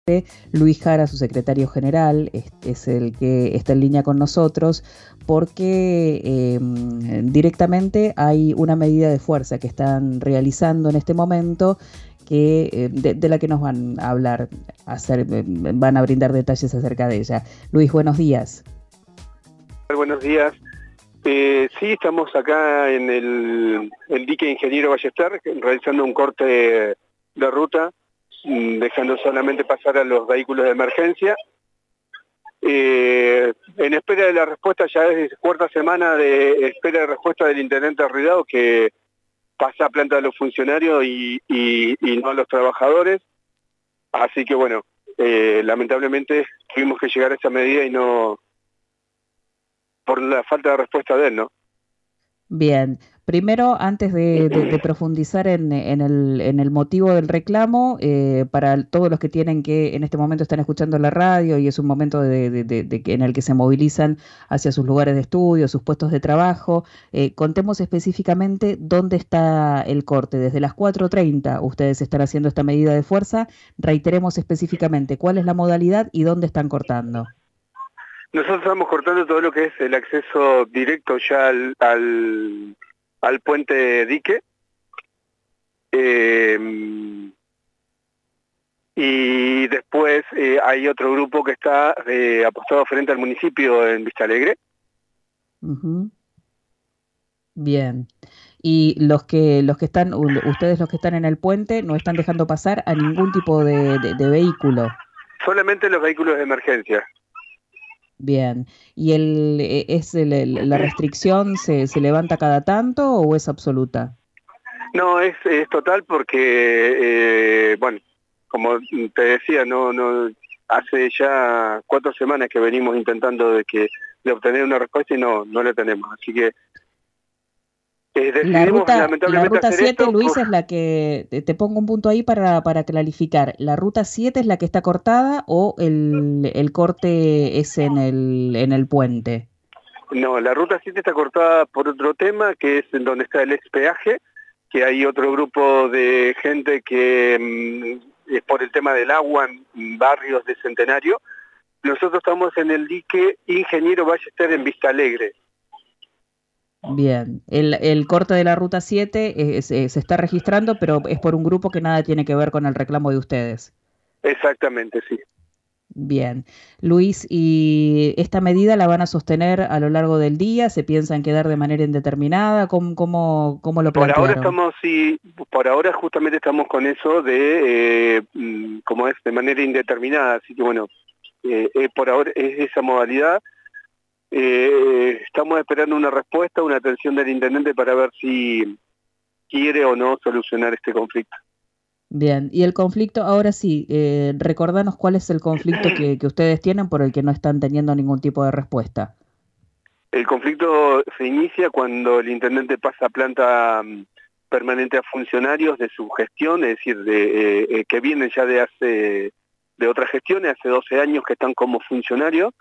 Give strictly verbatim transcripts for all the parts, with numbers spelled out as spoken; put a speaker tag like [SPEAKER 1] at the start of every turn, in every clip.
[SPEAKER 1] Luis Jara, su secretario general, es, es el que está en línea con nosotros porque eh, directamente hay una medida de fuerza que están realizando en este momento que, eh, de, de la que nos van a hablar, hacer, van a brindar detalles acerca de ella. Luis, buenos días.
[SPEAKER 2] Buenos días. Eh, sí, estamos acá en el, el dique Ingeniero Ballester realizando un corte de ruta, dejando solamente pasar a los vehículos de emergencia. Eh, en espera de la respuesta, ya es cuarta semana de espera de respuesta del intendente Ruidao, que pasa a planta de los funcionarios y, y, y no a los trabajadores. Así que bueno, eh, lamentablemente tuvimos que llegar a esa medida y no, por la falta de respuesta de él, ¿no?
[SPEAKER 1] Bien, primero, antes de, de, de profundizar en, en, el, en el motivo del reclamo, eh, para todos los que tienen que en este momento están escuchando la radio y es un momento de, de, de, de, en el que se movilizan hacia sus lugares de estudio, sus puestos de trabajo, eh, contemos específicamente dónde está el corte. Desde las cuatro treinta ustedes están haciendo esta medida de fuerza, reiteremos específicamente cuál es la modalidad y dónde están cortando.
[SPEAKER 2] Nosotros estamos cortando todo lo que es el acceso directo ya al, al, al puente dique. Eh, y después eh, hay otro grupo que está eh, apostado frente al municipio en Vista Alegre.
[SPEAKER 1] Uh-huh. Bien. Y los que los que están, ustedes los que están en el puente, no están dejando pasar a ningún tipo de, de, de vehículo.
[SPEAKER 2] Solamente los vehículos de emergencia.
[SPEAKER 1] Bien. ¿Y el es el, la restricción se, se levanta cada tanto o es absoluta?
[SPEAKER 2] No, es, es total porque, eh, bueno, como te decía, no, no, hace ya cuatro semanas que venimos intentando de que de obtener una respuesta y no, no la tenemos. Así que eh, decidimos
[SPEAKER 1] la ruta,
[SPEAKER 2] lamentablemente
[SPEAKER 1] la ruta
[SPEAKER 2] hacer
[SPEAKER 1] siete,
[SPEAKER 2] esto.
[SPEAKER 1] Luis,
[SPEAKER 2] Por...
[SPEAKER 1] es la que, te pongo un punto ahí para, para clarificar. ¿La ruta siete es la que está cortada o el, el corte es en el, en el puente?
[SPEAKER 2] No, la ruta siete está cortada por otro tema, que es en donde está el ex peaje, que hay otro grupo de gente que mmm, es por el tema del agua en barrios de Centenario. Nosotros estamos en el dique Ingeniero Ballester en Vista Alegre.
[SPEAKER 1] Bien, el, el corte de la ruta siete es, es, se está registrando, pero es por un grupo que nada tiene que ver con el reclamo de ustedes.
[SPEAKER 2] Exactamente, sí.
[SPEAKER 1] Bien. Luis, ¿y esta medida la van a sostener a lo largo del día? ¿Se piensan quedar de manera indeterminada? ¿Cómo, cómo, cómo lo
[SPEAKER 2] Por ahora
[SPEAKER 1] plantearon?
[SPEAKER 2] estamos, sí, por ahora justamente estamos con eso de, eh, como es, de manera indeterminada, así que bueno, eh, eh, por ahora es esa modalidad. Eh, estamos esperando una respuesta, una atención del intendente para ver si quiere o no solucionar este conflicto.
[SPEAKER 1] Bien, y el conflicto, ahora sí, eh, recordanos cuál es el conflicto que, que ustedes tienen por el que no están teniendo ningún tipo de respuesta.
[SPEAKER 2] El conflicto se inicia cuando el intendente pasa a planta um, permanente a funcionarios de su gestión, es decir, de, eh, que vienen ya de hace de otras gestiones, hace doce años que están como funcionarios,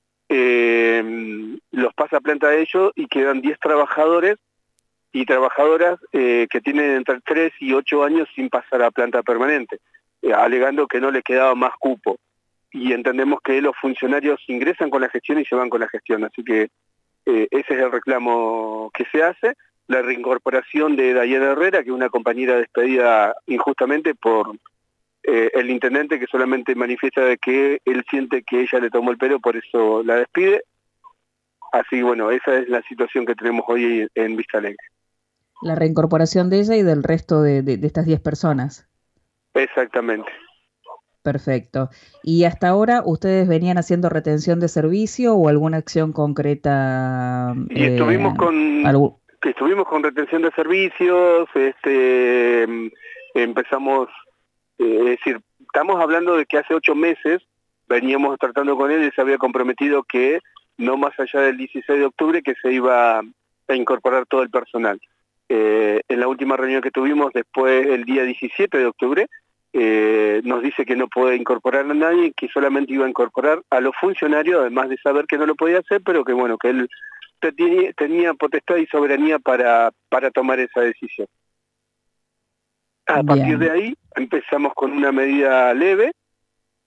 [SPEAKER 2] eh, los pasa a planta de ellos y quedan diez trabajadores y trabajadoras eh, que tienen entre tres y ocho años sin pasar a planta permanente, eh, alegando que no le quedaba más cupo. Y entendemos que los funcionarios ingresan con la gestión y se van con la gestión, así que eh, ese es el reclamo que se hace. La reincorporación de Dayana Herrera, que es una compañera despedida injustamente por eh, el intendente, que solamente manifiesta de que él siente que ella le tomó el pelo, por eso la despide. Así bueno, esa es la situación que tenemos hoy en Vista Alegre.
[SPEAKER 1] La reincorporación de ella y del resto de, de, de estas diez personas.
[SPEAKER 2] Exactamente.
[SPEAKER 1] Perfecto. ¿Y hasta ahora ustedes venían haciendo retención de servicio o alguna acción concreta?
[SPEAKER 2] Y
[SPEAKER 1] Eh,
[SPEAKER 2] estuvimos con
[SPEAKER 1] algo...
[SPEAKER 2] estuvimos con retención de servicios, este, empezamos, eh, es decir, estamos hablando de que hace ocho meses veníamos tratando con él y se había comprometido que no más allá del dieciséis de octubre que se iba a incorporar todo el personal. Eh, en la última reunión que tuvimos después, el día diecisiete de octubre, eh, nos dice que no puede incorporar a nadie, que solamente iba a incorporar a los funcionarios, además de saber que no lo podía hacer, pero que bueno, que él tenía, tenía potestad y soberanía para, para tomar esa decisión. A
[SPEAKER 1] Bien.
[SPEAKER 2] partir de ahí empezamos con una medida leve,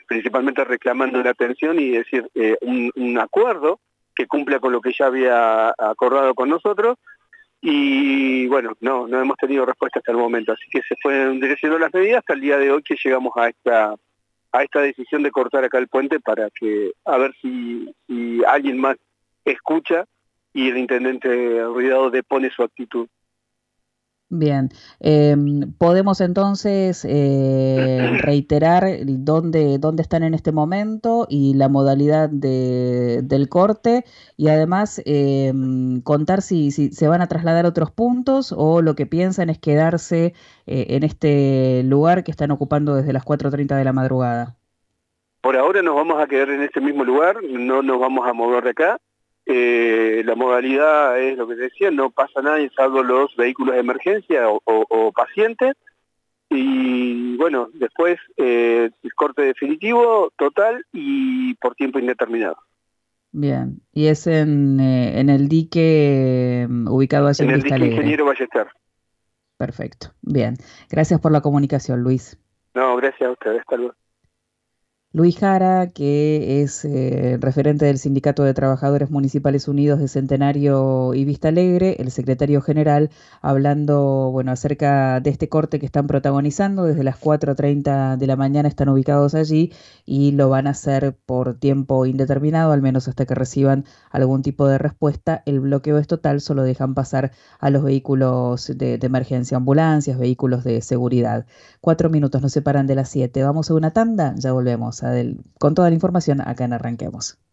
[SPEAKER 2] principalmente reclamando la atención y decir eh, un, un acuerdo que cumpla con lo que ya había acordado con nosotros. Y bueno, no, no hemos tenido respuesta hasta el momento, así que se fueron endureciendo las medidas hasta el día de hoy que llegamos a esta a esta decisión de cortar acá el puente para que a ver si, si alguien más escucha y el intendente Ruidado depone su actitud.
[SPEAKER 1] Bien, eh, podemos entonces eh, reiterar dónde, dónde están en este momento y la modalidad de, del corte y además eh, contar si, si se van a trasladar a otros puntos o lo que piensan es quedarse eh, en este lugar que están ocupando desde las cuatro treinta de la madrugada.
[SPEAKER 2] Por ahora nos vamos a quedar en este mismo lugar, no nos vamos a mover de acá. Eh, la modalidad es lo que te decía, no pasa nadie salvo los vehículos de emergencia o, o, o pacientes. Y bueno, después eh, el corte definitivo, total y por tiempo indeterminado.
[SPEAKER 1] Bien, y es en, eh, en el dique um, ubicado allí
[SPEAKER 2] En
[SPEAKER 1] en
[SPEAKER 2] el
[SPEAKER 1] Vista
[SPEAKER 2] dique
[SPEAKER 1] Alegre.
[SPEAKER 2] Ingeniero Ballester.
[SPEAKER 1] Perfecto, bien. Gracias por la comunicación, Luis.
[SPEAKER 2] No, gracias a ustedes, hasta luego.
[SPEAKER 1] Luis Jara, que es eh, referente del Sindicato de Trabajadores Municipales Unidos de Centenario y Vista Alegre, el secretario general, hablando bueno, acerca de este corte que están protagonizando. Desde las cuatro treinta de la mañana están ubicados allí y lo van a hacer por tiempo indeterminado, al menos hasta que reciban algún tipo de respuesta. El bloqueo es total, solo dejan pasar a los vehículos de, de emergencia, ambulancias, vehículos de seguridad. Cuatro minutos nos separan de las siete. Vamos a una tanda, ya volvemos a del, con toda la información acá en Arranquemos.